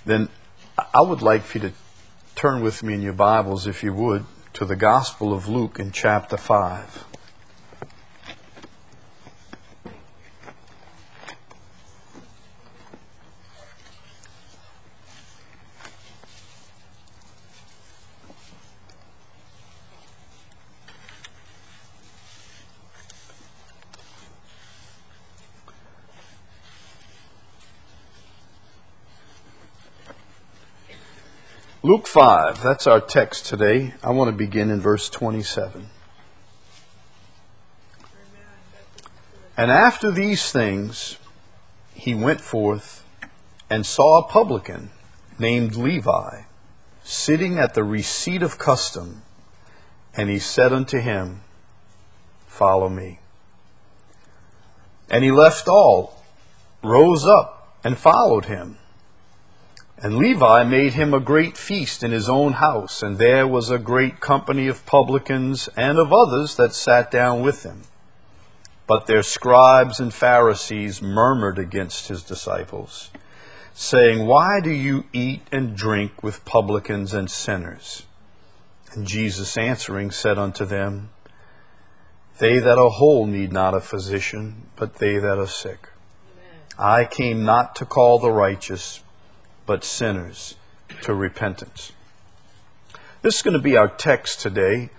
then I would like for you to turn with me in your Bibles, if you would, to the Gospel of Luke in chapter 5. Luke 5, that's our text today. I want to begin in verse 27. And after these things, he went forth and saw a publican named Levi sitting at the receipt of custom. And he said unto him, Follow me. And he left all, rose up, and followed him. And Levi made him a great feast in his own house, and there was a great company of publicans and of others that sat down with him. But their scribes and Pharisees murmured against his disciples, saying, Why do you eat and drink with publicans and sinners? And Jesus answering said unto them, They that are whole need not a physician, but they that are sick. Amen. I came not to call the righteous, but sinners to repentance. This is going to be our text today.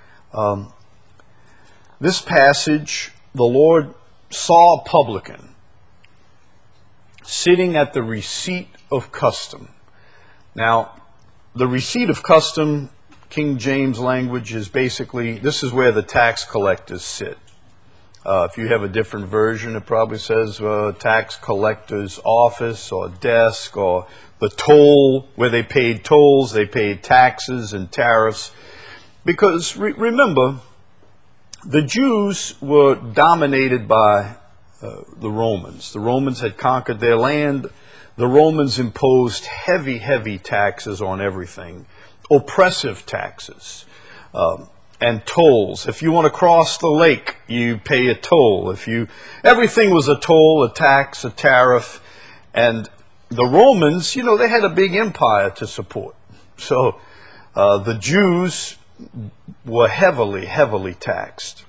This passage, the Lord saw a publican sitting at the receipt of custom. Now, the receipt of custom, King James language, is basically, this is where the tax collectors sit. If you have a different version, it probably says tax collector's office or desk, or the toll, where they paid tolls, they paid taxes and tariffs. Because remember, the Jews were dominated by the Romans. The Romans had conquered their land. The Romans imposed heavy, heavy taxes on everything, oppressive taxes. And tolls. If you want to cross the lake, you pay a toll. Everything was a toll, a tax, a tariff. And the Romans, they had a big empire to support. So the Jews were heavily, heavily taxed,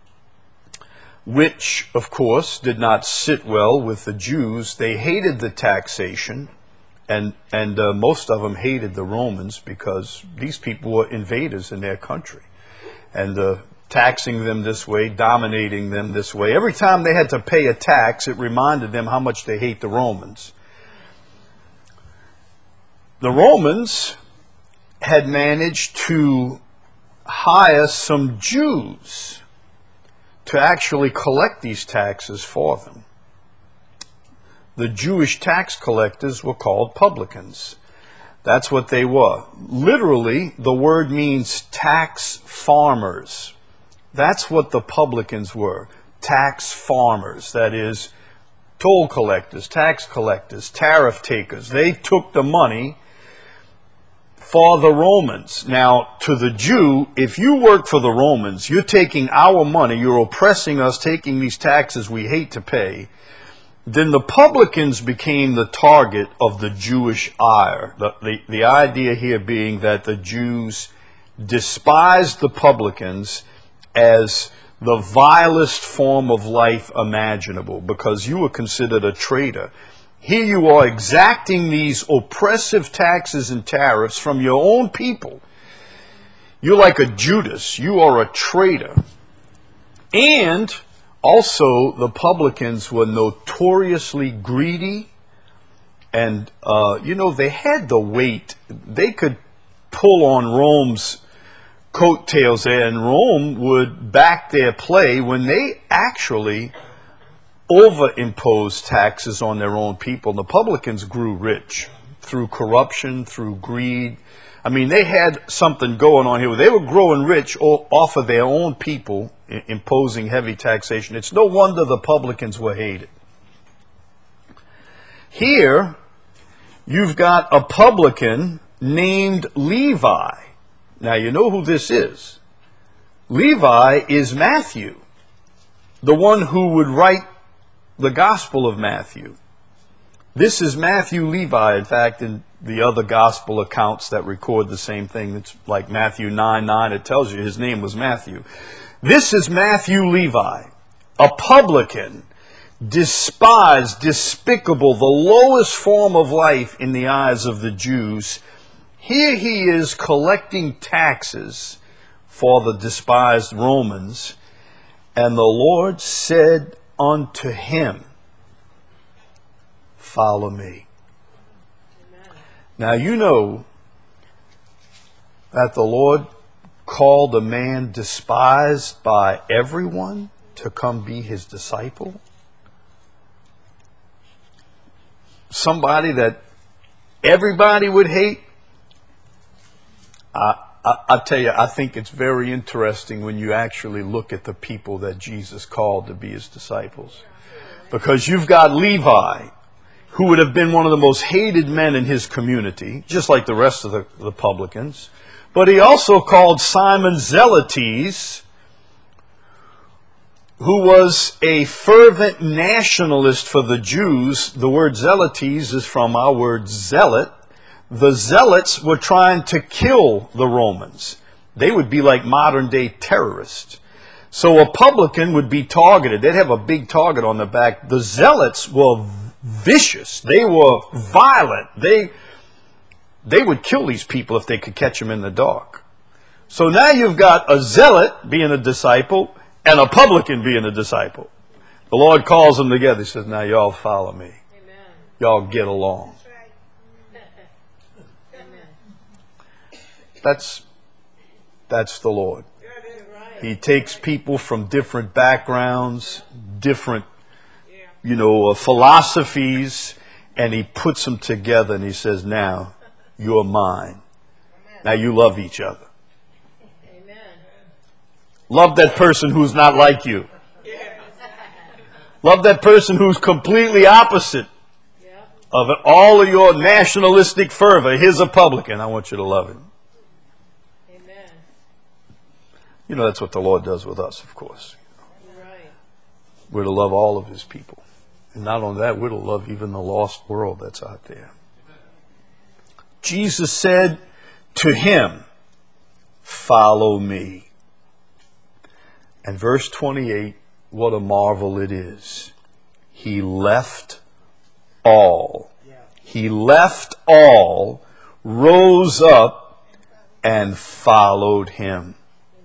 which, of course, did not sit well with the Jews. They hated the taxation, and most of them hated the Romans because these people were invaders in their country. And taxing them this way, dominating them this way. Every time they had to pay a tax, it reminded them how much they hate the Romans. The Romans had managed to hire some Jews to actually collect these taxes for them. The Jewish tax collectors were called publicans. That's what they were. Literally, the word means tax farmers. That's what the publicans were. Tax farmers. That is, toll collectors, tax collectors, tariff takers. They took the money for the Romans. Now, to the Jew, if you work for the Romans, you're taking our money, you're oppressing us, taking these taxes we hate to pay. Then the publicans became the target of the Jewish ire. The idea here being that the Jews despised the publicans as the vilest form of life imaginable, because you were considered a traitor. Here you are exacting these oppressive taxes and tariffs from your own people. You're like a Judas. You are a traitor. And also, the publicans were notoriously greedy, and, they had the weight. They could pull on Rome's coattails there, and Rome would back their play when they actually overimposed taxes on their own people. The publicans grew rich through corruption, through greed. I mean, they had something going on here. They were growing rich off of their own people, imposing heavy taxation. It's no wonder the publicans were hated. Here, you've got a publican named Levi. Now, you know who this is. Levi is Matthew, the one who would write the Gospel of Matthew. This is Matthew Levi. In fact, in the other gospel accounts that record the same thing, it's like Matthew 9:9, it tells you his name was Matthew. This is Matthew Levi, a publican, despised, despicable, the lowest form of life in the eyes of the Jews. Here he is collecting taxes for the despised Romans. And the Lord said unto him, follow me. Amen. Now you know that the Lord called a man despised by everyone to come be his disciple. Somebody that everybody would hate. I tell you, I think it's very interesting when you actually look at the people that Jesus called to be his disciples. Because you've got Levi, who would have been one of the most hated men in his community, just like the rest of the publicans. But he also called Simon Zelotes, who was a fervent nationalist for the Jews. The word Zelotes is from our word zealot. The zealots were trying to kill the Romans. They would be like modern day terrorists. So a publican would be targeted. They'd have a big target on their back. The zealots were vicious. They were violent. They would kill these people if they could catch them in the dark. So now you've got a zealot being a disciple and a publican being a disciple. The Lord calls them together. He says, now y'all follow me. Amen. Y'all get along. That's the Lord. He takes people from different backgrounds, different, philosophies, and he puts them together and he says, now you're mine. Now you love each other. Amen. Love that person who's not like you. Love that person who's completely opposite of all of your nationalistic fervor. Here's a publican. I want you to love him. That's what the Lord does with us, of course. Right. We're to love all of his people. And not only that, we're to love even the lost world that's out there. Jesus said to him, follow me. And verse 28, what a marvel it is. He left all. He left all, rose up, and followed him.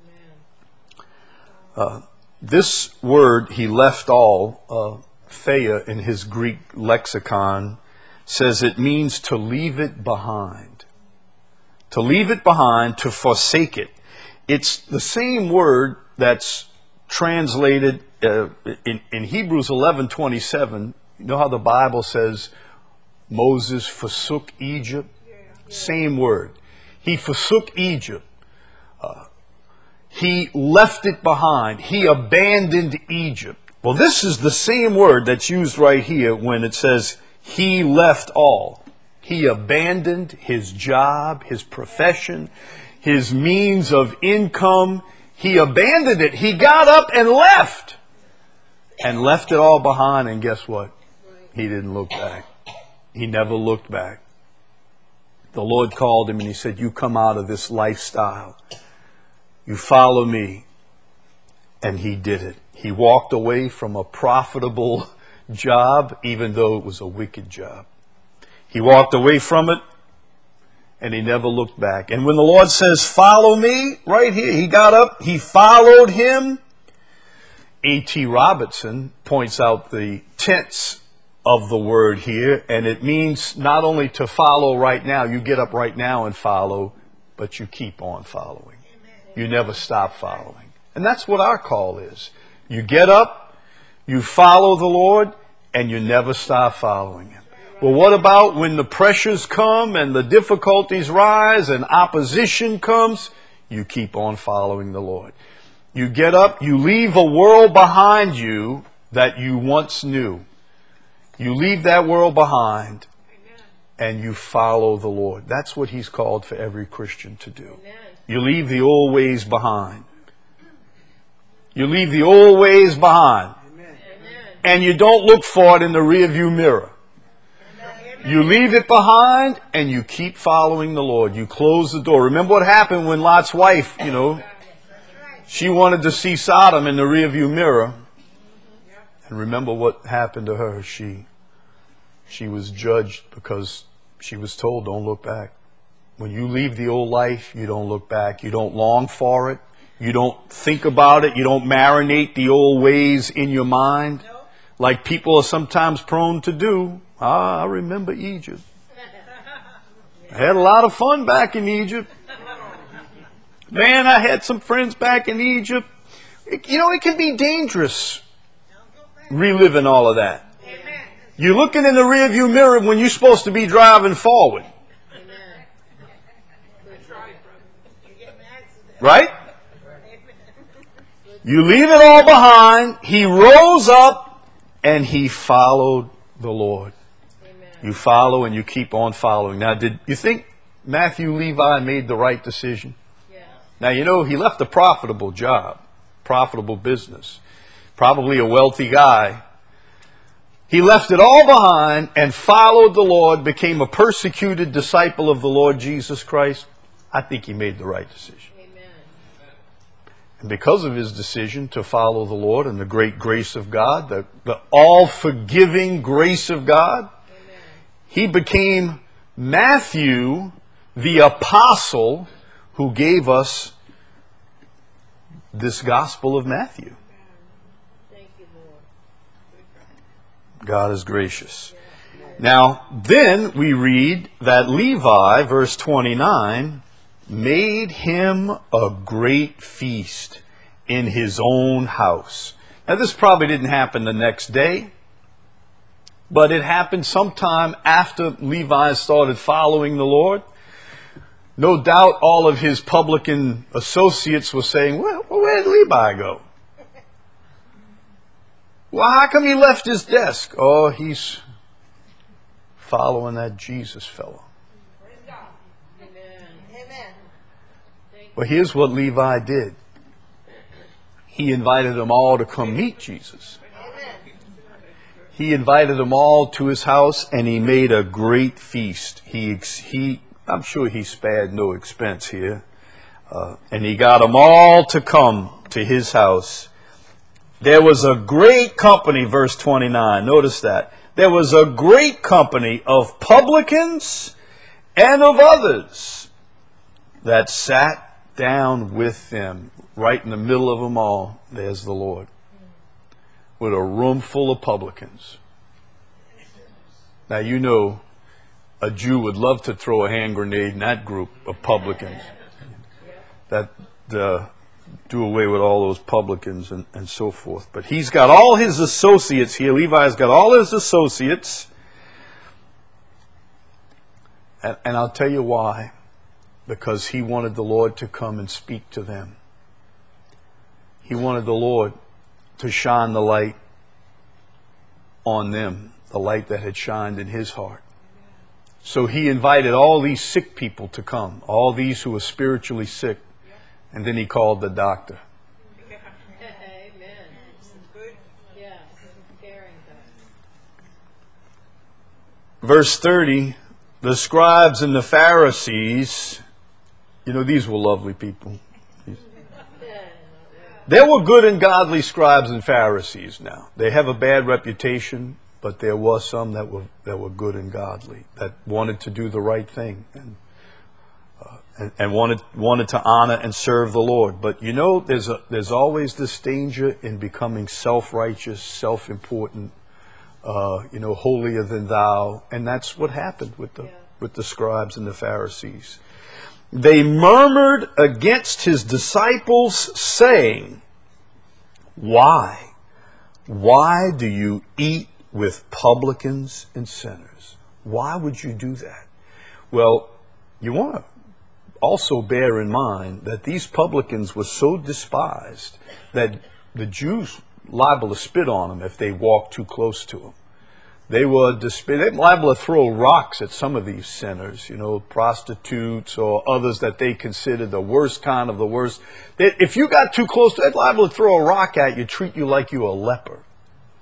This word, he left all, Thea in his Greek lexicon says it means to leave it behind. To leave it behind, to forsake it. It's the same word that's translated in Hebrews 11:27. You know how the Bible says Moses forsook Egypt? Same word. He forsook Egypt. He left it behind. He abandoned Egypt. Well, this is the same word that's used right here when it says he left all. He abandoned his job, his profession, his means of income. He abandoned it. He got up and left. And left it all behind. And guess what? He didn't look back. He never looked back. The Lord called him and he said, you come out of this lifestyle. You follow me. And he did it. He walked away from a profitable job, even though it was a wicked job. He walked away from it, and he never looked back. And when the Lord says, follow me, right here, he got up, he followed him. A.T. Robertson points out the tense of the word here, and it means not only to follow right now, you get up right now and follow, but you keep on following. You never stop following. And that's what our call is. You get up, you follow the Lord, and you never stop following him. Well, what about when the pressures come and the difficulties rise and opposition comes? You keep on following the Lord. You get up, you leave a world behind you that you once knew. You leave that world behind and you follow the Lord. That's what he's called for every Christian to do. You leave the old ways behind. You leave the old ways behind. And you don't look for it in the rearview mirror. You leave it behind and you keep following the Lord. You close the door. Remember what happened when Lot's wife, she wanted to see Sodom in the rearview mirror. And remember what happened to her. She was judged because she was told, don't look back. When you leave the old life, you don't look back. You don't long for it. You don't think about it. You don't marinate the old ways in your mind like people are sometimes prone to do. I remember Egypt. I had a lot of fun back in Egypt. Man, I had some friends back in Egypt. It can be dangerous reliving all of that. You're looking in the rearview mirror when you're supposed to be driving forward. Right? You leave it all behind. He rose up and he followed the Lord. You follow and you keep on following. Now, did you think Matthew Levi made the right decision? Yeah. Now, he left a profitable job, profitable business, probably a wealthy guy. He left it all behind and followed the Lord, became a persecuted disciple of the Lord Jesus Christ. I think he made the right decision. Amen. And because of his decision to follow the Lord and the great grace of God, the all-forgiving grace of God, he became Matthew, the apostle, who gave us this Gospel of Matthew. Thank you, Lord. God is gracious. Now, then we read that Levi, verse 29, made him a great feast in his own house. Now, this probably didn't happen the next day. But it happened sometime after Levi started following the Lord. No doubt all of his publican associates were saying, well, where did Levi go? Well, how come he left his desk? Oh, he's following that Jesus fellow. Amen. Well, here's what Levi did. He invited them all to come meet Jesus. He invited them all to his house, and he made a great feast. I'm sure he spared no expense here. And he got them all to come to his house. There was a great company, verse 29. Notice that. There was a great company of publicans and of others that sat down with them. Right in the middle of them all, there's the Lord. With a room full of publicans. Now, a Jew would love to throw a hand grenade in that group of publicans. That do away with all those publicans and so forth. But he's got all his associates here. Levi's got all his associates. And I'll tell you why. Because he wanted the Lord to come and speak to them. He wanted the Lord to shine the light on them, the light that had shined in his heart. So he invited all these sick people to come, all these who were spiritually sick, and then he called the doctor. Amen. Good. Yeah. Caring. Verse 30, the scribes and the Pharisees, these were lovely people. There were good and godly scribes and Pharisees now. They have a bad reputation, but there was some that were good and godly, that wanted to do the right thing and wanted to honor and serve the Lord. But there's always this danger in becoming self-righteous, self-important, holier than thou, and that's what happened with the scribes and the Pharisees. They murmured against his disciples, saying, Why? Why do you eat with publicans and sinners? Why would you do that? Well, you want to also bear in mind that these publicans were so despised that the Jews liable to spit on them if they walked too close to them. They were liable to throw rocks at some of these sinners, prostitutes or others that they considered the worst kind of the worst. If you got too close, they're liable to throw a rock at you, treat you like you were a leper.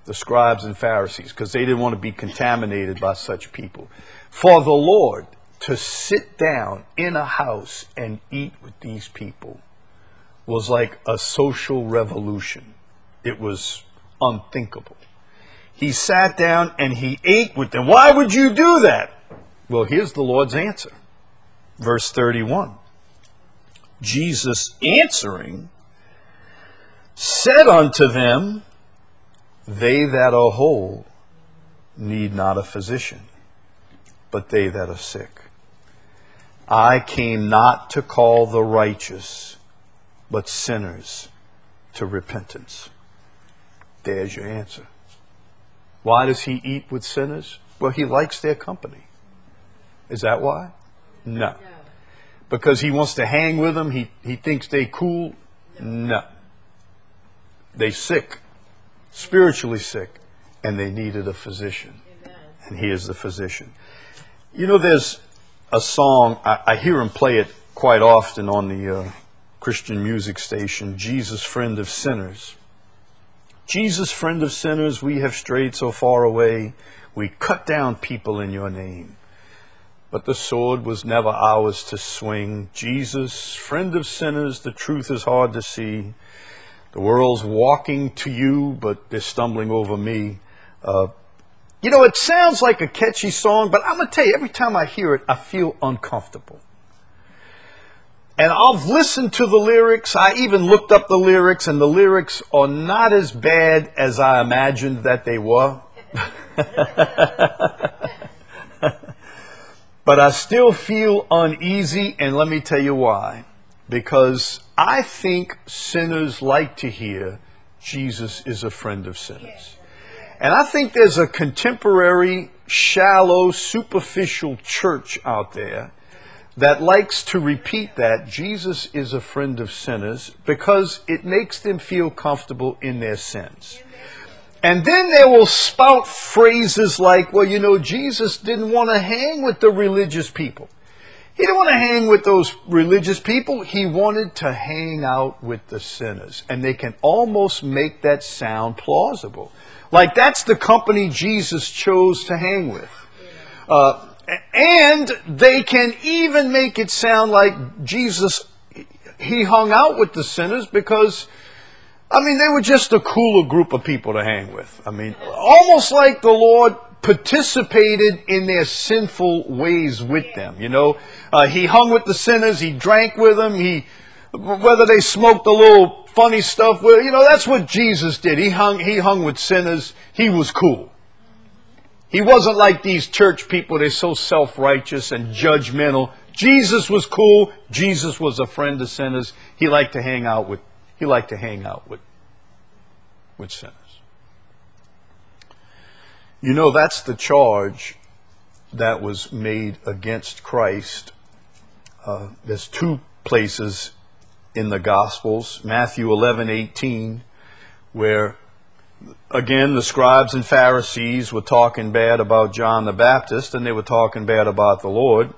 the scribes and Pharisees, because they didn't want to be contaminated by such people. For the Lord to sit down in a house and eat with these people was like a social revolution. It was unthinkable. He sat down and he ate with them. Why would you do that? Well, here's the Lord's answer. Verse 31. Jesus answering said unto them, they that are whole need not a physician, but they that are sick. I came not to call the righteous, but sinners to repentance. There's your answer. Why does he eat with sinners? Well, he likes their company. Is that why? No. Because he wants to hang with them? He thinks they cool? No. They sick, spiritually sick, and they needed a physician. And he is the physician. You know, there's a song, I hear him play it quite often on the Christian music station, Jesus, Friend of Sinners. Jesus, friend of sinners, we have strayed so far away. We cut down people in your name. But the sword was never ours to swing. Jesus, friend of sinners, the truth is hard to see. The world's walking to you, but they're stumbling over me. You know, it sounds like a catchy song, but I'm going to tell you, every time I hear it, I feel uncomfortable. And I've listened to the lyrics. I even looked up the lyrics, and the lyrics are not as bad as I imagined that they were. But I still feel uneasy, and let me tell you why. Because I think sinners like to hear Jesus is a friend of sinners. And I think there's a contemporary, shallow, superficial church out there that likes to repeat that Jesus is a friend of sinners because it makes them feel comfortable in their sins. And then they will spout phrases like, well, you know, Jesus didn't want to hang with the religious people. He didn't want to hang with those religious people. He wanted to hang out with the sinners. And they can almost make that sound plausible. Like that's the company Jesus chose to hang with. And they can even make it sound like Jesus, he hung out with the sinners because, I mean, they were just a cooler group of people to hang with. I mean, almost like the Lord participated in their sinful ways with them. You know, he hung with the sinners, he drank with them, whether they smoked a little funny stuff, well, you know, that's what Jesus did. He hung with sinners. He was cool. He wasn't like these church people. They're so self-righteous and judgmental. Jesus was cool. Jesus was a friend of sinners. He liked to hang out with sinners. You know, that's the charge that was made against Christ. There's two places in the Gospels, Matthew 11:18, where again the scribes and Pharisees were talking bad about John the Baptist, and they were talking bad about the Lord.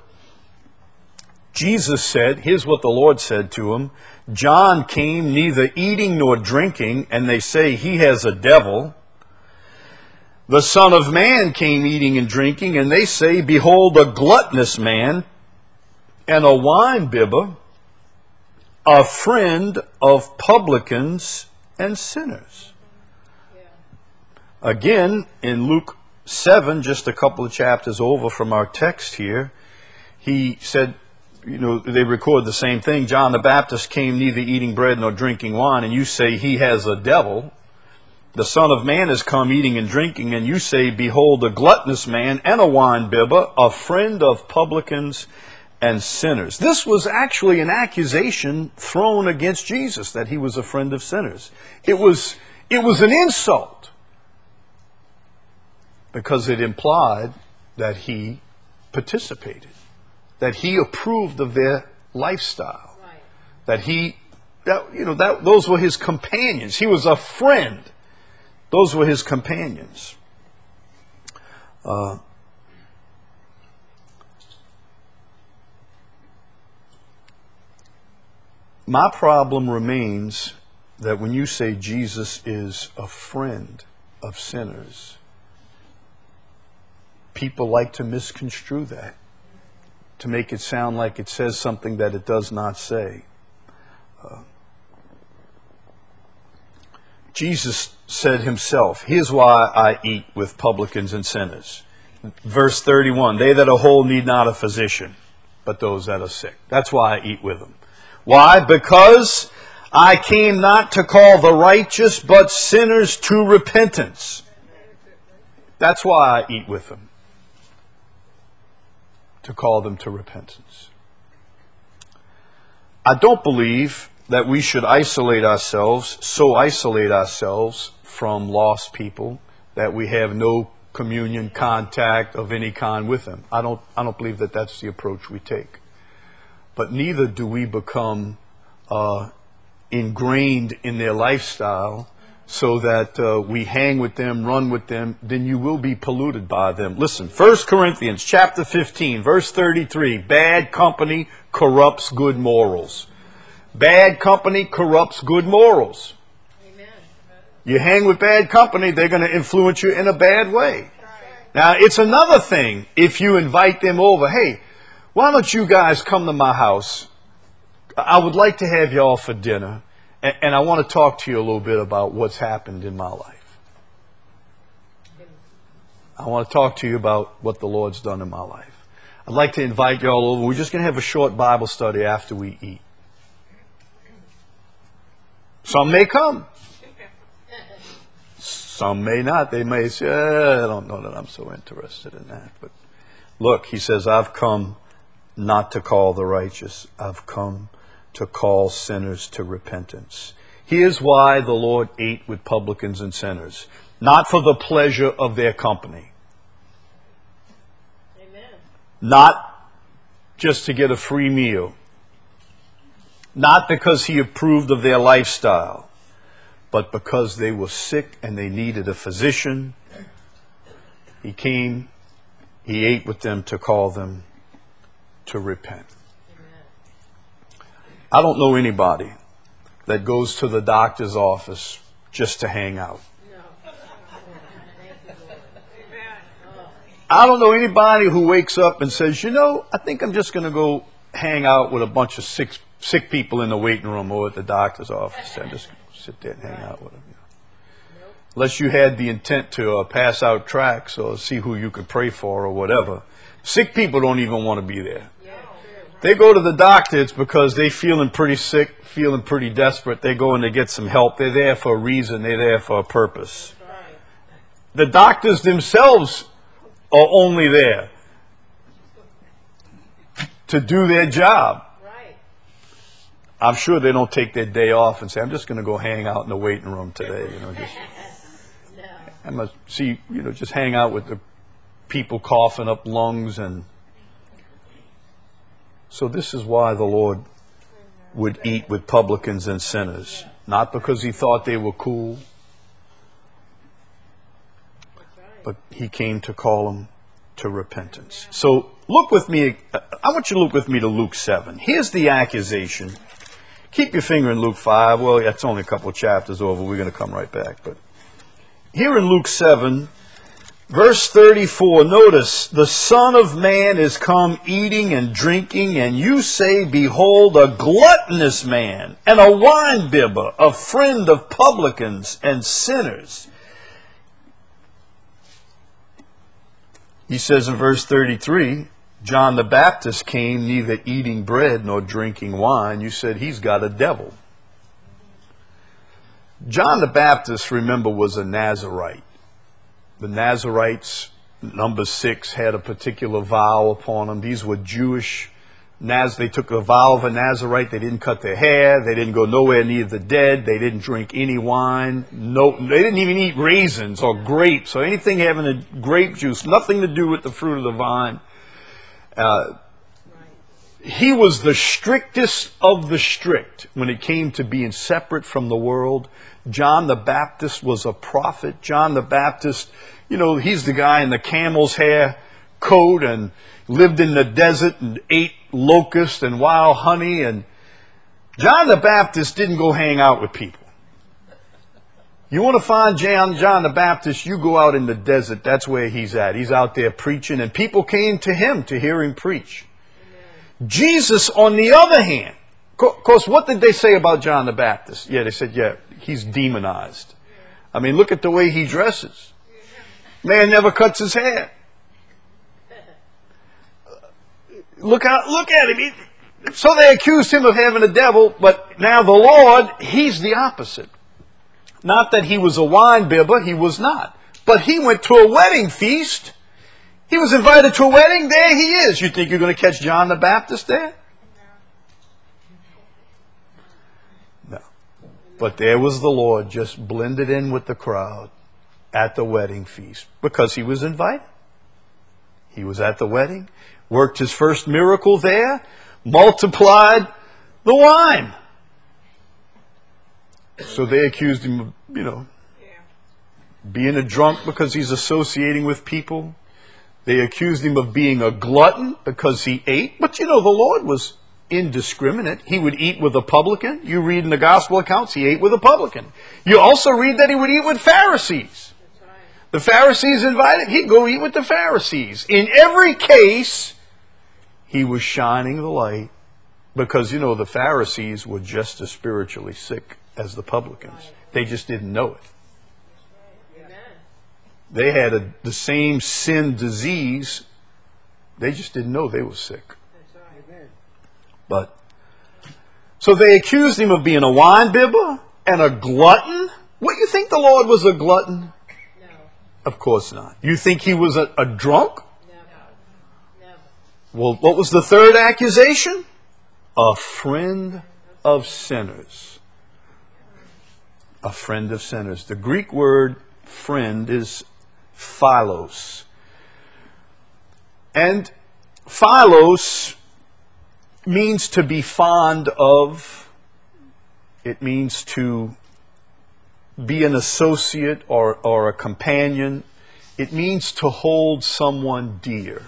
Jesus said, here's what the Lord said to him, John came neither eating nor drinking, and they say he has a devil. The Son of Man came eating and drinking, and they say, behold, a gluttonous man and a winebibber, a friend of publicans and sinners. Again, in Luke 7, just a couple of chapters over from our text here, he said, you know, they record the same thing. John the Baptist came neither eating bread nor drinking wine, and you say he has a devil. The Son of Man has come eating and drinking, and you say, behold, a gluttonous man and a winebibber, a friend of publicans and sinners. This was actually an accusation thrown against Jesus, that he was a friend of sinners. It was an insult, because it implied that he participated, that he approved of their lifestyle, right. Those were his companions. He was a friend. Those were his companions. My problem remains that when you say Jesus is a friend of sinners. People like to misconstrue that, to make it sound like it says something that it does not say. Jesus said himself, here's why I eat with publicans and sinners. Verse 31, they that are whole need not a physician, but those that are sick. That's why I eat with them. Why? Because I came not to call the righteous, but sinners to repentance. That's why I eat with them. To call them to repentance. I don't believe that we should isolate ourselves from lost people, that we have no communion, contact of any kind with them. I don't believe that that's the approach we take. But neither do we become ingrained in their lifestyle so that we hang with them, run with them. Then you will be polluted by them. Listen, 1 Corinthians chapter 15, verse 33, bad company corrupts good morals. Bad company corrupts good morals. Amen. You hang with bad company, they're going to influence you in a bad way. Now, it's another thing if you invite them over. Hey, why don't you guys come to my house? I would like to have y'all for dinner, and I want to talk to you a little bit about what's happened in my life. I want to talk to you about what the Lord's done in my life. I'd like to invite y'all over. We're just going to have a short Bible study after we eat. Some may come. Some may not. They may say, I don't know that I'm so interested in that. But look, he says, I've come not to call the righteous. I've come to call sinners to repentance. Here's why the Lord ate with publicans and sinners. Not for the pleasure of their company. Amen. Not just to get a free meal. Not because he approved of their lifestyle, but because they were sick and they needed a physician. He came, he ate with them to call them to repent. Amen. I don't know anybody that goes to the doctor's office just to hang out. No. Thank you, Lord. Amen. I don't know anybody who wakes up and says, I think I'm just going to go hang out with a bunch of sick people in the waiting room or at the doctor's office. I'm just going to sit there and hang out with them. Nope. Unless you had the intent to pass out tracts or see who you could pray for or whatever. Sick people don't even want to be there. Yeah, true. They go to the doctor, it's because they feeling pretty sick, feeling pretty desperate. They go and they get some help. They're there for a reason. They're there for a purpose. That's right. The doctors themselves are only there to do their job. Right. I'm sure they don't take their day off and say, I'm just going to go hang out in the waiting room today. Just, No. I must see, just hang out with the people coughing up lungs. And so this is why the Lord would eat with publicans and sinners. Not because he thought they were cool, That's right. but he came to call them to repentance. So look with me, I want you to look with me to Luke 7. Here's the accusation. Keep your finger in Luke 5. Well, that's only a couple of chapters over. We're going to come right back. But here in Luke 7, verse 34, notice, the Son of Man is come eating and drinking, and you say, behold, a gluttonous man, and a winebibber, a friend of publicans and sinners. He says in verse 33, John the Baptist came neither eating bread nor drinking wine. You said he's got a devil. John the Baptist, remember, was a Nazarite. The Nazarites, number 6, had a particular vow upon them. These were Jewish. They took a vow of a Nazarite. They didn't cut their hair. They didn't go nowhere near the dead. They didn't drink any wine. No, they didn't even eat raisins or grapes or anything having a grape juice. Nothing to do with the fruit of the vine. He was the strictest of the strict when it came to being separate from the world. John the Baptist was a prophet. John the Baptist, he's the guy in the camel's hair coat and lived in the desert and ate locusts and wild honey. And John the Baptist didn't go hang out with people. You want to find John the Baptist, you go out in the desert. That's where he's at. He's out there preaching, and people came to him to hear him preach. Amen. Jesus, on the other hand, of course, what did they say about John the Baptist? Yeah, they said, yeah, he's demonized. I mean, look at the way he dresses. Man never cuts his hair. Look at him. So they accused him of having a devil, but now the Lord, he's the opposite. Not that he was a wine bibber, he was not. But he went to a wedding feast. He was invited to a wedding, there he is. You think you're going to catch John the Baptist there? No. But there was the Lord just blended in with the crowd at the wedding feast because he was invited. He was at the wedding, worked his first miracle there, multiplied the wine. So they accused him of, being a drunk because he's associating with people. They accused him of being a glutton because he ate. But the Lord was indiscriminate. He would eat with a publican. You read in the gospel accounts, he ate with a publican. You also read that he would eat with Pharisees. The Pharisees invited, he'd go eat with the Pharisees. In every case, he was shining the light because, the Pharisees were just as spiritually sick as the publicans. They just didn't know it. They had the same sin disease. They just didn't know they were sick. But so they accused him of being a wine bibber and a glutton. What, you think the Lord was a glutton? No. Of course not. You think he was a drunk? No. Well, what was the third accusation? A friend of sinners. A friend of sinners. The Greek word friend is philos. And philos means to be fond of. It means to be an associate or a companion. It means to hold someone dear.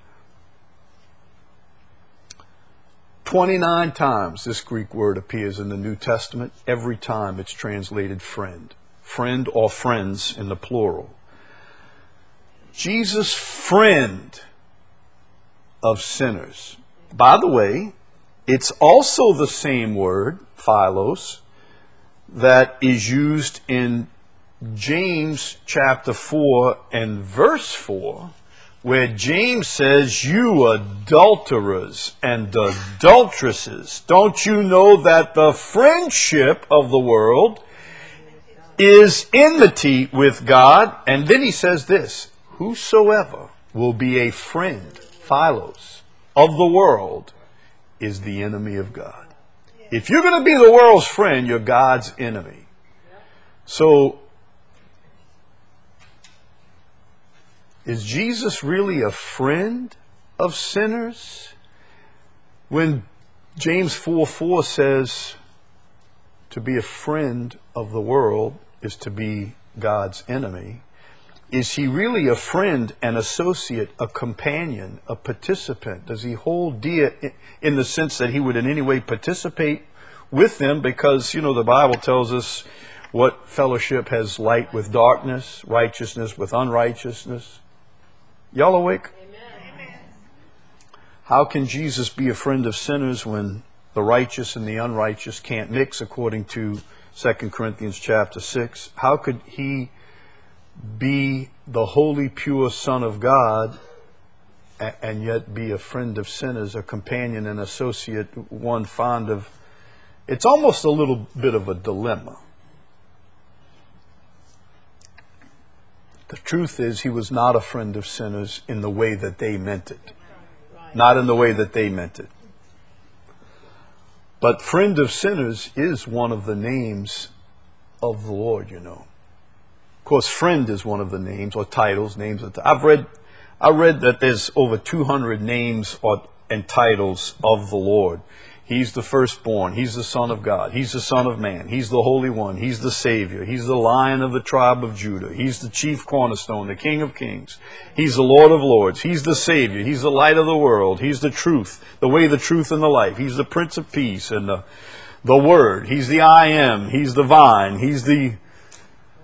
29 times this Greek word appears in the New Testament. Every time it's translated friend. Friend or friends in the plural. Jesus, friend of sinners. By the way, it's also the same word, philos, that is used in James chapter 4 and verse 4, where James says, you adulterers and adulteresses, don't you know that the friendship of the world is enmity with God? And then he says this, whosoever will be a friend, philos, of the world is the enemy of God. If you're going to be the world's friend, you're God's enemy. So, is Jesus really a friend of sinners? When James 4:4 says to be a friend of the world is to be God's enemy, is he really a friend, an associate, a companion, a participant? Does he hold dear in the sense that he would in any way participate with them? Because, the Bible tells us what fellowship has light with darkness, righteousness with unrighteousness. Y'all awake? Amen. How can Jesus be a friend of sinners when the righteous and the unrighteous can't mix, according to 2 Corinthians chapter 6? How could he be the holy, pure Son of God and yet be a friend of sinners, a companion and associate, one fond of... It's almost a little bit of a dilemma. The truth is, he was not a friend of sinners in the way that they meant it. Not in the way that they meant it. But friend of sinners is one of the names of the Lord, Of course, friend is one of the names or titles. I read that there's over 200 names and titles of the Lord. He's the firstborn. He's the Son of God. He's the Son of Man. He's the Holy One. He's the Savior. He's the Lion of the tribe of Judah. He's the chief cornerstone, the King of Kings. He's the Lord of Lords. He's the Savior. He's the light of the world. He's the truth, the way, the truth, and the life. He's the Prince of Peace and the Word. He's the I Am. He's the vine. He's the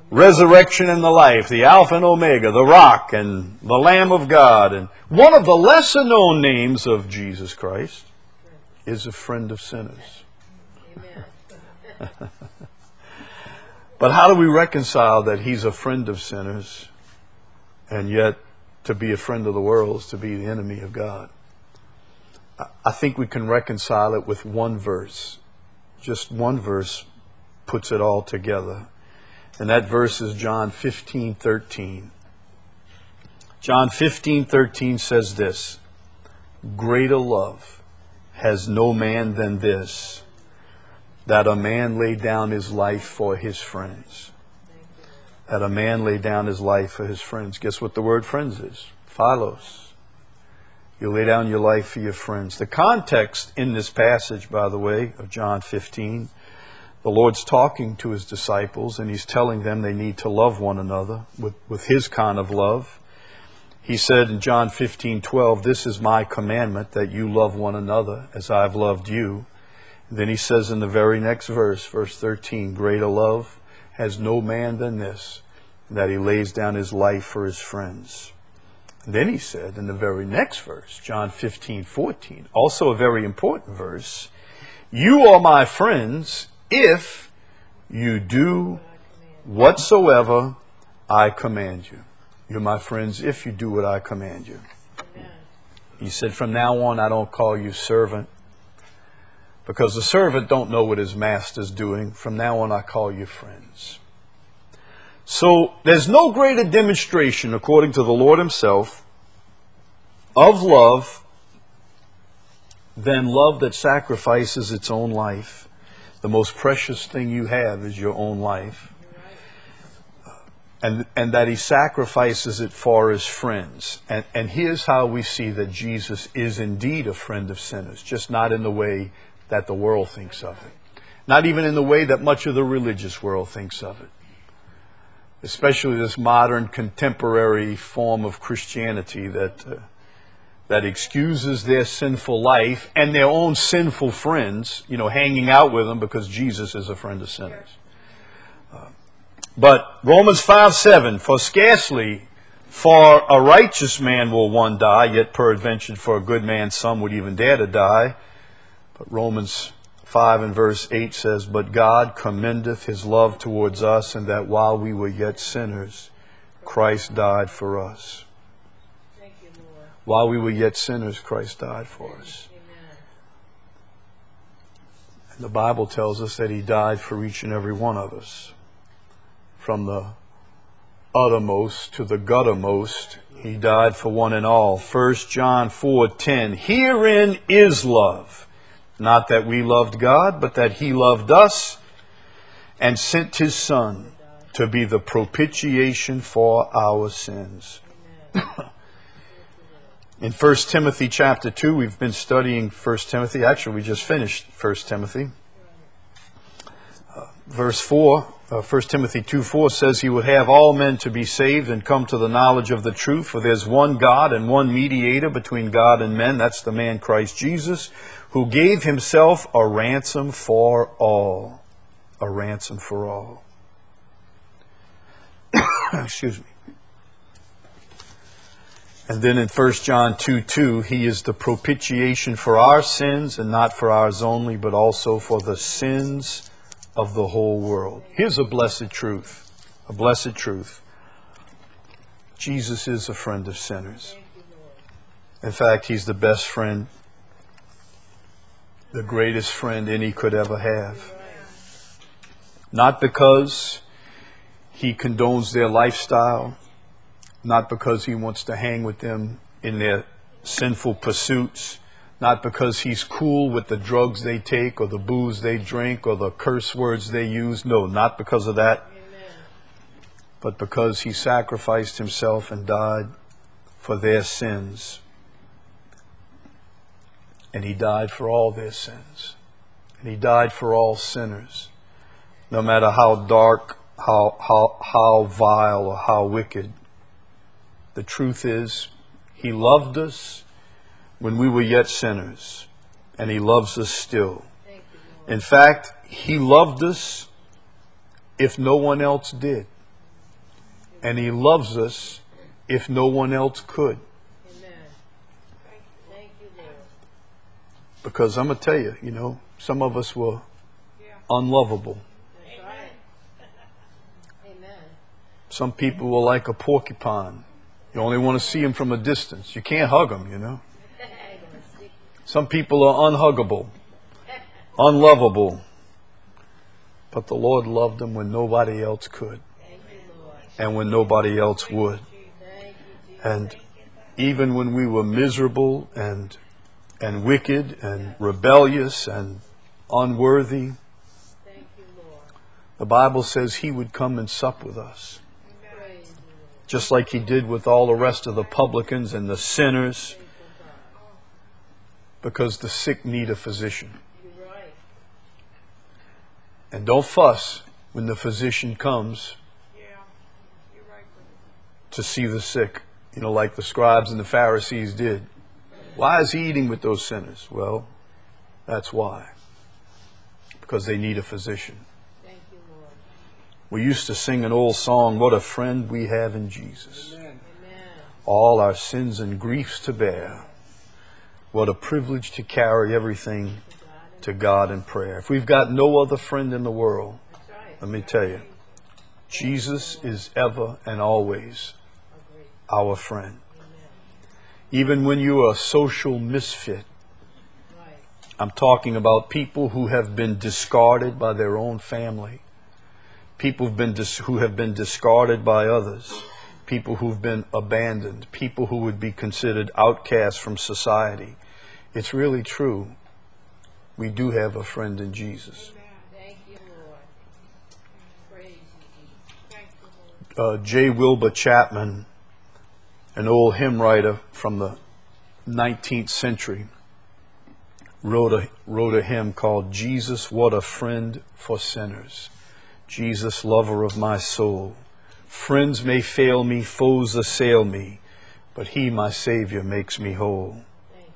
resurrection and the life, the Alpha and Omega, the Rock and the Lamb of God. And one of the lesser known names of Jesus Christ is a friend of sinners. Amen. But how do we reconcile that he's a friend of sinners and yet to be a friend of the world is to be the enemy of God? I think we can reconcile it with one verse. Just one verse puts it all together. And that verse is John 15:13. John 15:13 says this: greater love has no man than this, that a man lay down his life for his friends. That a man lay down his life for his friends. Guess what the word friends is? Philos. You lay down your life for your friends. The context in this passage, by the way, of John 15, the Lord's talking to his disciples and he's telling them they need to love one another with his kind of love. He said in John 15:12, this is my commandment, that you love one another as I've loved you. And then he says in the very next verse, verse 13, greater love has no man than this, that he lays down his life for his friends. And then he said in the very next verse, John 15:14, also a very important verse, you are my friends if you do whatsoever I command you. You're my friends if you do what I command you. Amen. He said, from now on I don't call you servant, because the servant don't know what his master's doing. From now on I call you friends. So there's no greater demonstration, according to the Lord himself, of love than love that sacrifices its own life. The most precious thing you have is your own life. And that he sacrifices it for his friends. And here's how we see that Jesus is indeed a friend of sinners, just not in the way that the world thinks of it. Not even in the way that much of the religious world thinks of it. Especially this modern contemporary form of Christianity that excuses their sinful life and their own sinful friends, hanging out with them because Jesus is a friend of sinners. But Romans 5:7, for scarcely for a righteous man will one die, yet peradventure for a good man some would even dare to die. But Romans 5 and verse 8 says, but God commendeth his love towards us, and that while we were yet sinners, Christ died for us. Thank you, Lord. While we were yet sinners, Christ died for us. Amen. And the Bible tells us that he died for each and every one of us. From the uttermost to the guttermost, he died for one and all. 1 John 4:10, herein is love, not that we loved God, but that he loved us and sent his Son to be the propitiation for our sins. In 1 Timothy chapter 2, we've been studying 1 Timothy. Actually, we just finished 1 Timothy. Verse 4, 1 Timothy 2:4 says he would have all men to be saved and come to the knowledge of the truth. For there's one God and one mediator between God and men. That's the man Christ Jesus, who gave himself a ransom for all. A ransom for all. Excuse me. And then in 1 John 2:2, he is the propitiation for our sins, and not for ours only, but also for the sins of the whole world. Here's a blessed truth. A blessed truth. Jesus is a friend of sinners. In fact, he's the best friend, the greatest friend any could ever have. Not because he condones their lifestyle, not because he wants to hang with them in their sinful pursuits, not because he's cool with the drugs they take or the booze they drink or the curse words they use. No, not because of that. Amen. But because he sacrificed himself and died for their sins. And he died for all their sins. And he died for all sinners. No matter how dark, how vile, or how wicked. The truth is, he loved us when we were yet sinners, and he loves us still. Thank you, Lord. In fact, he loved us if no one else did. And He loves us if no one else could. Amen. Thank you, Lord. Because I'm going to tell you, some of us were unlovable. That's right. Amen. Some people were like a porcupine. You only want to see them from a distance. You can't hug them. Some people are unhuggable, unlovable. But the Lord loved them when nobody else could. Thank you, Lord. And when nobody else would. Thank you, Jesus. And even when we were miserable and wicked and rebellious and unworthy, Thank you, Lord. the Bible says He would come and sup with us. Praise you, Lord. Just like He did with all the rest of the publicans and the sinners. Because the sick need a physician. You're right. And don't fuss when the physician comes to see the sick. Like the scribes and the Pharisees did. Why is He eating with those sinners? Well, that's why. Because they need a physician. Thank you, Lord. We used to sing an old song, "What a friend we have in Jesus. Amen. All our sins and griefs to bear. What a privilege to carry everything to God in prayer." If we've got no other friend in the world, That's right. let me tell you, Jesus is ever and always Agree. our friend. Amen. Even when you are a social misfit, Right. I'm talking about people who have been discarded by their own family, people who have been discarded by others, people who've been abandoned, people who would be considered outcasts from society. It's really true. We do have a friend in Jesus. Thank you, Lord. Praise you, Jesus. Thank you, Lord. J. Wilbur Chapman, an old hymn writer from the 19th century, wrote a hymn called "Jesus, What a Friend for Sinners." Jesus, lover of my soul. Friends may fail me, foes assail me, but He, my Savior, makes me whole. Thank you.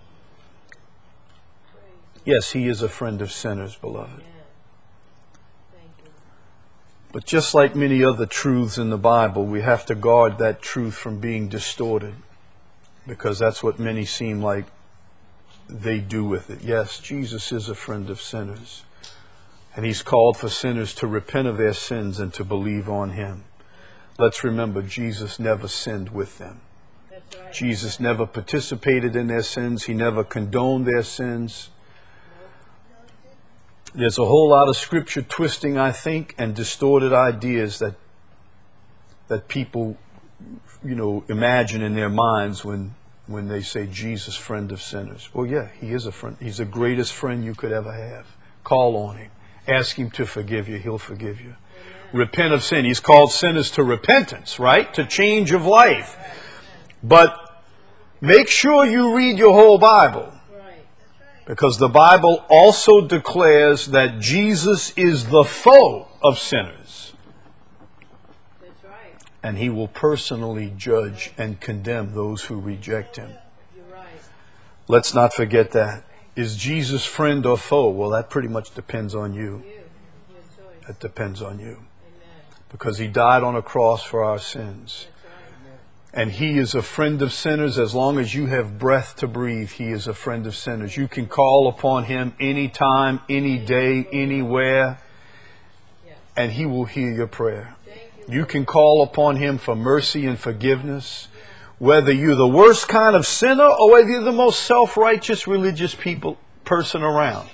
Praise Yes, He is a friend of sinners, beloved. you. Amen. Thank you. But just like many other truths in the Bible, we have to guard that truth from being distorted, because that's what many seem like they do with it. Yes, Jesus is a friend of sinners, and He's called for sinners to repent of their sins and to believe on Him. Let's remember, Jesus never sinned with them. That's right. Jesus never participated in their sins. He never condoned their sins. There's a whole lot of scripture twisting, I think, and distorted ideas that people, imagine in their minds when they say Jesus, friend of sinners. Well, yeah, He is a friend. He's the greatest friend you could ever have. Call on Him. Ask Him to forgive you. He'll forgive you. Repent of sin. He's called sinners to repentance, right? To change of life. But make sure you read your whole Bible. Right. Because the Bible also declares that Jesus is the foe of sinners. That's right. And He will personally judge and condemn those who reject Him. You're right. Let's not forget that. Is Jesus friend or foe? Well, that pretty much depends on you. You. Your choice. It depends on you. Amen. Because He died on a cross for our sins. That's right. And He is a friend of sinners. As long as you have breath to breathe, He is a friend of sinners. You can call upon Him anytime, any day, anywhere, Yes. and He will hear your prayer. Thank you. You can call upon Him for mercy and forgiveness, whether you're the worst kind of sinner or whether you're the most self-righteous religious person around.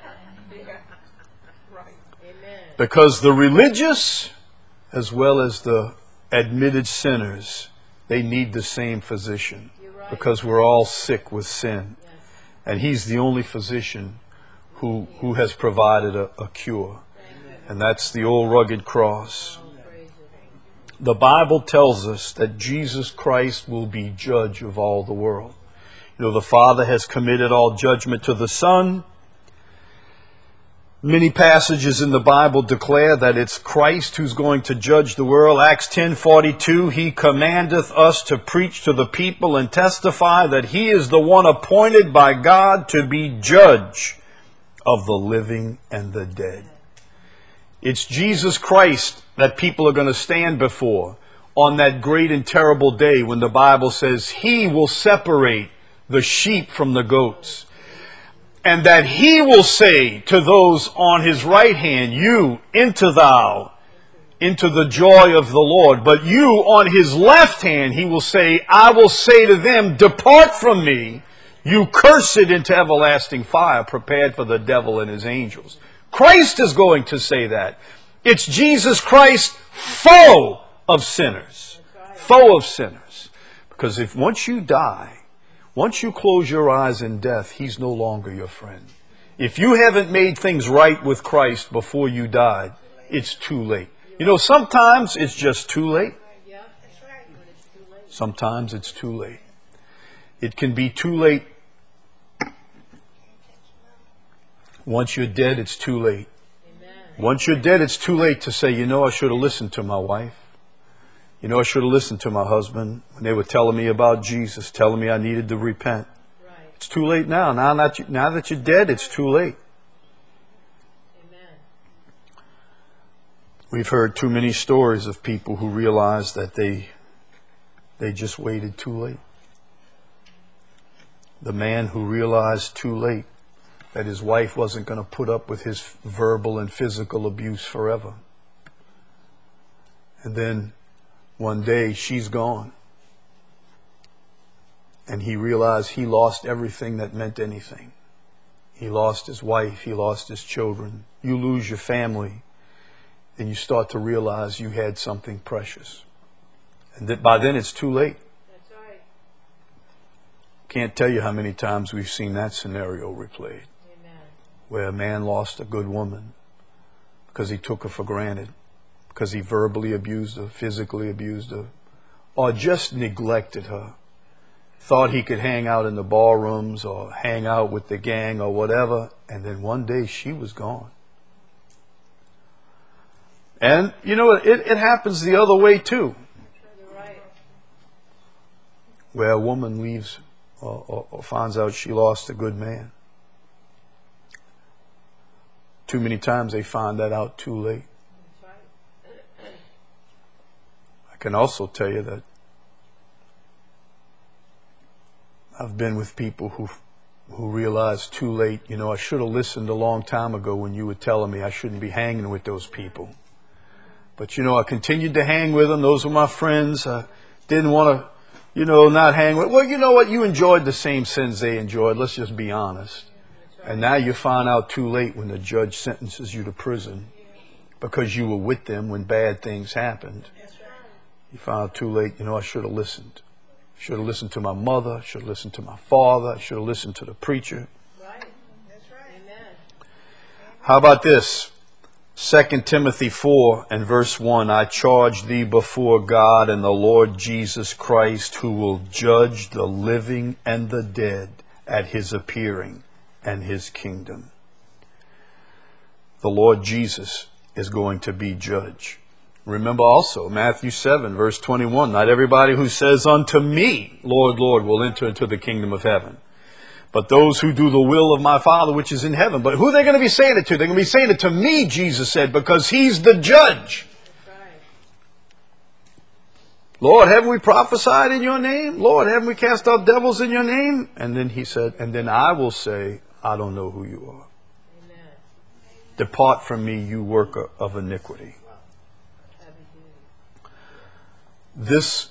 Amen. Because the religious, as well as the admitted sinners, they need the same physician. You're right. Because we're all sick with sin. Yes. And He's the only physician who has provided a cure. And that's the old rugged cross. Oh, praise you. The Bible tells us that Jesus Christ will be judge of all the world. The Father has committed all judgment to the Son. Many passages in the Bible declare that it's Christ who's going to judge the world. Acts 10:42, He commandeth us to preach to the people and testify that He is the one appointed by God to be judge of the living and the dead. It's Jesus Christ that people are going to stand before. on that great and terrible day when the Bible says he will separate the sheep from the goats. And that he will say to those on his right hand, you enter thou into the joy of the Lord. But you on his left hand, he will say, I will say to them, depart from me, you cursed, into everlasting fire, prepared for the devil and his angels. Christ is going to say that. It's Jesus Christ, foe of sinners. Foe of sinners. Because if once you die, once you close your eyes in death, he's no longer your friend. If you haven't made things right with Christ before you died, it's too late. You know, sometimes it's just too late. Sometimes it's too late. It can be too late. Once you're dead, it's too late. Once you're dead, it's too late to say, you know, I should have listened to my wife. You know, I should have listened to my husband when they were telling me about Jesus, telling me I needed to repent. Right. It's too late now. Now that you're dead, it's too late. Amen. We've heard too many stories of people who realized that they just waited too late. The man who realized too late that his wife wasn't going to put up with his verbal and physical abuse forever. And then one day she's gone. And he realized he lost everything that meant anything. He lost his wife. He lost his children. You lose your family. And you start to realize you had something precious. And that by then it's too late. That's right. Can't tell you how many times we've seen that scenario replayed. Amen. Where a man lost a good woman because he took her for granted. Because he verbally abused her, physically abused her, or just neglected her. Thought he could hang out in the ballrooms or hang out with the gang or whatever, and then one day she was gone. And, you know, it happens the other way too. Where a woman leaves or finds out she lost a good man. Too many times they find that out too late. I can also tell you that I've been with people who realized too late, you know, I should have listened a long time ago when you were telling me I shouldn't be hanging with those people. But, you know, I continued to hang with them. Those were my friends. I didn't want to, you know, not hang with. Well, you know what? You enjoyed the same sins they enjoyed. Let's just be honest. And now you find out too late when the judge sentences you to prison because you were with them when bad things happened. You find out too late, you know, I should have listened. I should have listened to my mother. I should have listened to my father. I should have listened to the preacher. Right. That's right. Amen. How about this? 2 Timothy 4 and verse 1, I charge thee before God and the Lord Jesus Christ, who will judge the living and the dead at his appearing and his kingdom. The Lord Jesus is going to be judge. Remember also Matthew 7 verse 21, not everybody who says unto me, Lord, Lord, will enter into the kingdom of heaven, but those who do the will of my Father which is in heaven. But who are they going to be saying it to? They're going to be saying it to me, Jesus said, because he's the judge. Right. Lord, haven't we prophesied in your name? Lord, haven't we cast out devils in your name? And then he said, and then I will say, I don't know who you are. Amen. Depart from me, you worker of iniquity. This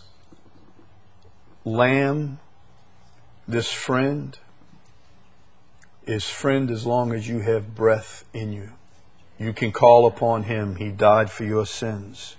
lamb, this friend, is friend as long as you have breath in you. You can call upon him. He died for your sins.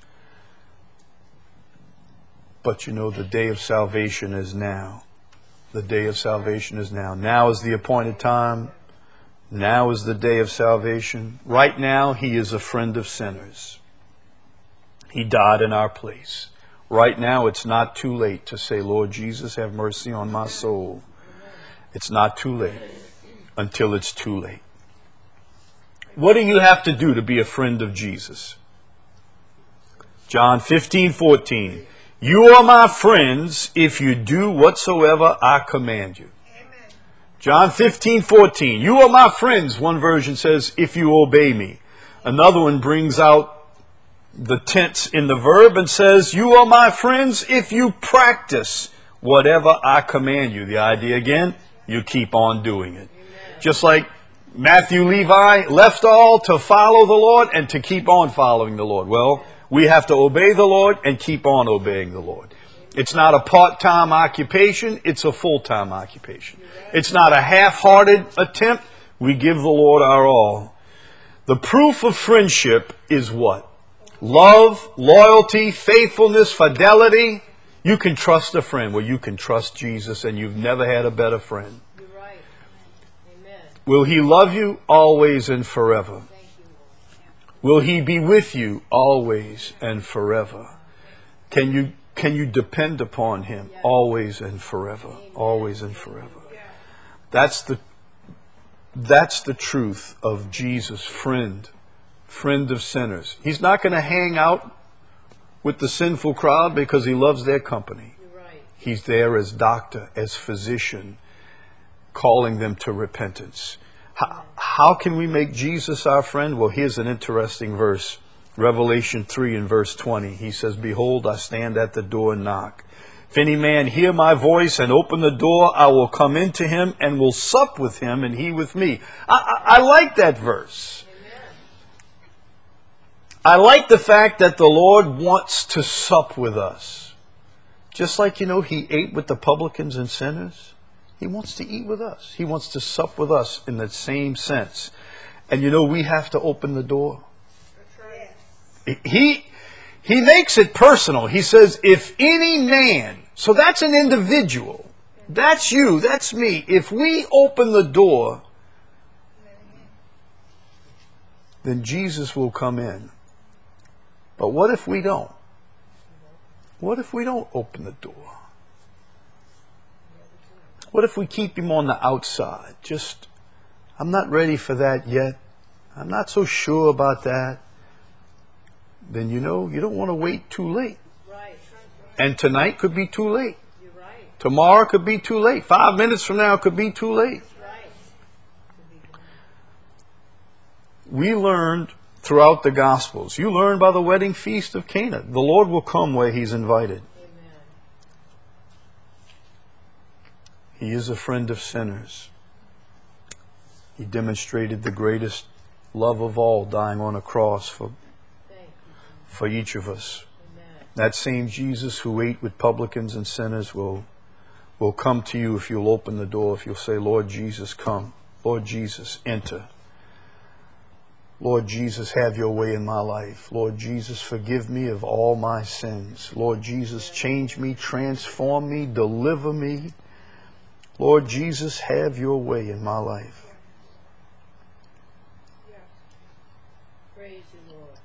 But you know, the day of salvation is now. The day of salvation is now. Now is the appointed time. Now is the day of salvation. Right now, he is a friend of sinners. He died in our place. Right now, it's not too late to say, Lord Jesus, have mercy on my soul. It's not too late until it's too late. What do you have to do to be a friend of Jesus? John 15:14. You are my friends if you do whatsoever I command you. Amen. John 15:14. You are my friends, one version says, if you obey me. Another one brings out the tense in the verb and says, you are my friends if you practice whatever I command you. The idea again, you keep on doing it. Just like Matthew Levi left all to follow the Lord and to keep on following the Lord. Well, we have to obey the Lord and keep on obeying the Lord. It's not a part-time occupation, it's a full-time occupation. It's not a half-hearted attempt. We give the Lord our all. The proof of friendship is what? Love, loyalty, faithfulness, fidelity. You can trust a friend. Well, you can trust Jesus, and you've never had a better friend. You're right. Amen. Will He love you always and forever? Thank you, Lord. Will He be with you always and forever? Can you depend upon Him always and forever? Always and forever. That's the truth of Jesus, friend of sinners. He's not going to hang out with the sinful crowd because He loves their company. You're right. He's there as doctor, as physician, calling them to repentance. How can we make Jesus our friend? Well, here's an interesting verse. Revelation 3 and verse 20. He says, behold, I stand at the door and knock. If any man hear my voice and open the door, I will come into him and will sup with him and he with me. I like that verse. Amen. I like the fact that the Lord wants to sup with us. Just like, He ate with the publicans and sinners. He wants to eat with us. He wants to sup with us in that same sense. And we have to open the door. That's right. He makes it personal. He says, if any man, so that's an individual. That's you, that's me. If we open the door, then Jesus will come in. But what if we don't? What if we don't open the door? What if we keep Him on the outside? I'm not ready for that yet. I'm not so sure about that. Then you don't want to wait too late. Right. And tonight could be too late. You're right. Tomorrow could be too late. 5 minutes from now could be too late. Right. We learned throughout the Gospels. You learn by the wedding feast of Cana. The Lord will come where He's invited. Amen. He is a friend of sinners. He demonstrated the greatest love of all, dying on a cross for each of us. Amen. That same Jesus who ate with publicans and sinners will come to you if you'll open the door, if you'll say, Lord Jesus, come. Lord Jesus, enter. Lord Jesus, have your way in my life. Lord Jesus, forgive me of all my sins. Lord Jesus, change me, transform me, deliver me. Lord Jesus, have your way in my life. Praise you, Lord.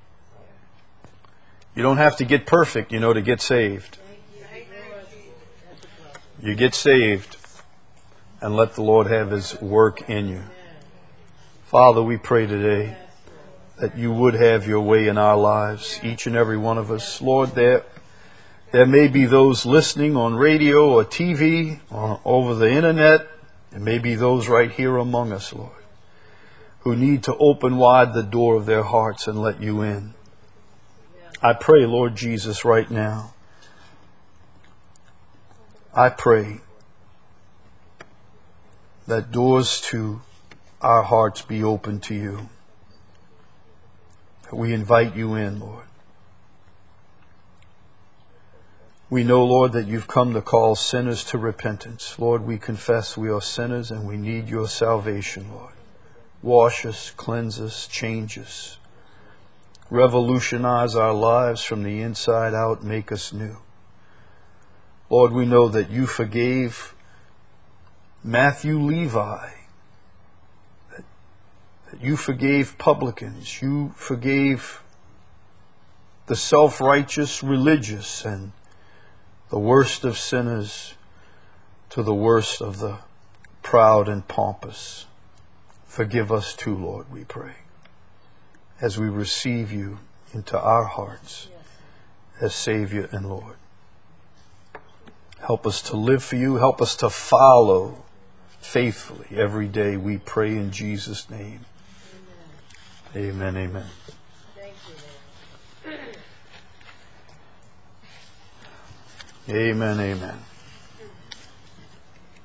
You don't have to get perfect, to get saved. Thank you, Lord. That's a blessing. You get saved and let the Lord have His work in you. Father, we pray today that you would have your way in our lives, each and every one of us. Lord, there may be those listening on radio or TV or over the internet. There may be those right here among us, Lord, who need to open wide the door of their hearts and let you in. I pray, Lord Jesus, right now, I pray that doors to our hearts be open to you. That we invite you in, Lord. We know, Lord, that you've come to call sinners to repentance. Lord, we confess we are sinners and we need your salvation, Lord. Wash us, cleanse us, change us. Revolutionize our lives from the inside out, make us new. Lord, we know that you forgave Matthew Levi, that you forgave publicans, you forgave the self-righteous religious and the worst of sinners to the worst of the proud and pompous. Forgive us too, Lord, we pray, as we receive you into our hearts as Savior and Lord. Help us to live for you. Help us to follow faithfully every day. We pray in Jesus' name. Amen. Amen. Thank you, Lord. Amen, amen.